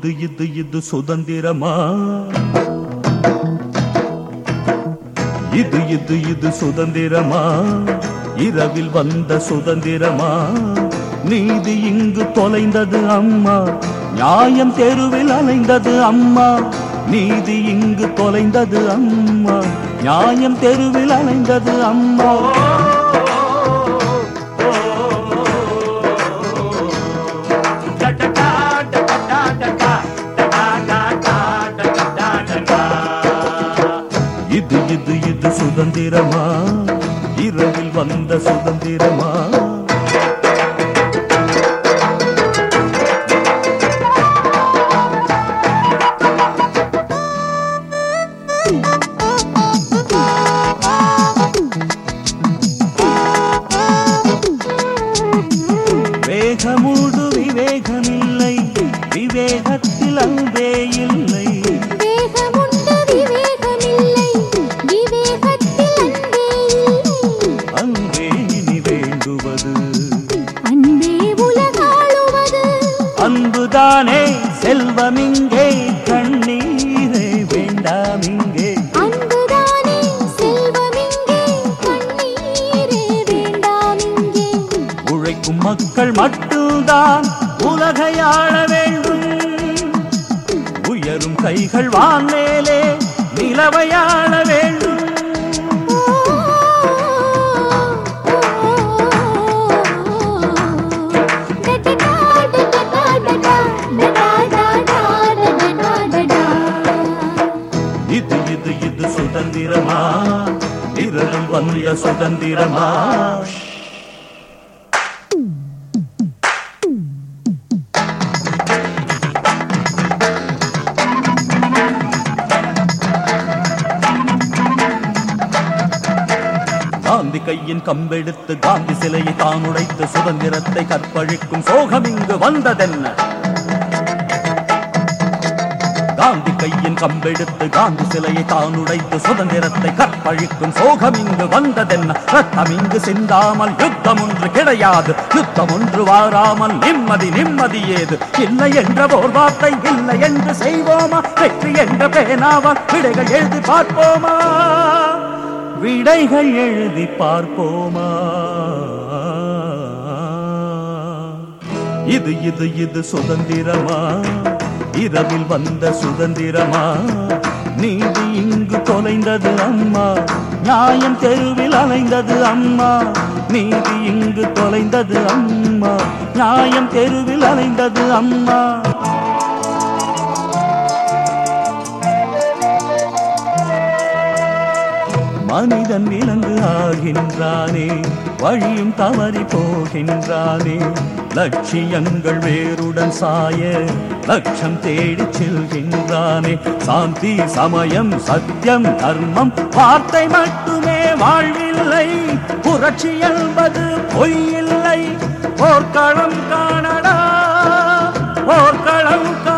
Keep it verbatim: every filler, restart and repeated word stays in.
இது இது இது சுதந்திரமா, இது இது இது சுதந்திரமா, இரவில் வந்த சுதந்திரமா, நீதி இங்கு தொலைந்தது அம்மா, நியாயம் தெருவில் அலைந்தது அம்மா, நீதி இங்கு தொலைந்தது அம்மா, நியாயம் தெருவில் அலைந்தது அம்மா. இது இது இது சுதந்திரமா, இரவில் வந்த சுதந்திரமா. வேகமூடு விவேகமில்லை, விவேகத்தில் அன்பே இல்லை. வேகமுண்டு விவேகமில்லை, விவேகத்தில் அன்பே இல்லை. அன்பே இனி வேண்டுவது, அன்பே உலகாளுவது. அன்புதானே செல்வமிங்கே, கண்ணீரே வேண்டாம் இங்கே. அன்புதானே செல்வமிங்கே, கண்ணீரே வேண்டாம் இங்கே. உழைக்கும் மக்கள் மட்டும்தான் உலகை ஆள வேண்டும், உயரும் கைகள் வான்மேலே நிலவை ஆள வேண்டும். இது இது இது சுதந்திரமா, இரவில் வந்த சுதந்திரமா. காந்தி கையின் கம்பெடுத்து காந்தி சிலையை தான் உடைத்து சுதந்திரத்தை கற்பழிக்கும் சோகம் இங்கு வந்ததென்ன? காந்தி கையின் கம்பெடுத்து காந்தி சிலையை தான் உடைத்து சுதந்திரத்தை கற்பழிக்கும் சோகம் இங்கு வந்ததென்ன? ரத்தம் இங்கு சிந்தாமல் யுத்தம் ஒன்று கிடையாது, யுத்தம் ஒன்று வாராமல் நிம்மதி நிம்மதி ஏது? இல்லை என்ற ஓர் வார்த்தை இல்லை என்று செய்வோமா? வெற்றி என்ற பேனாவால் விடைகள் எழுதி பார்ப்போமா? விடைகள் எழுதி பார்ப்போமா? இது இது இது சுதந்திரமா, இரவில் வந்த சுதந்திரமா, நீதி இங்கு தொலைந்தது அம்மா, நியாயம் தெருவில் அலைந்தது அம்மா, நீதி இங்கு தொலைந்தது அம்மா, நியாயம் தெருவில் அலைந்தது அம்மா. மனிதன் விலங்கு ஆகின்றானே, வழியும் தவறி போகின்றானே, லட்சியங்கள் வேருடன் சாய லட்சம் தேடி செல்கின்றானே. சாந்தி சமயம் சத்தியம் தர்மம் வார்த்தை மட்டுமே வாழ்வில்லை, புரட்சி என்பது பொய் இல்லை. போர்க்களம் காணடா, போர்க்களம்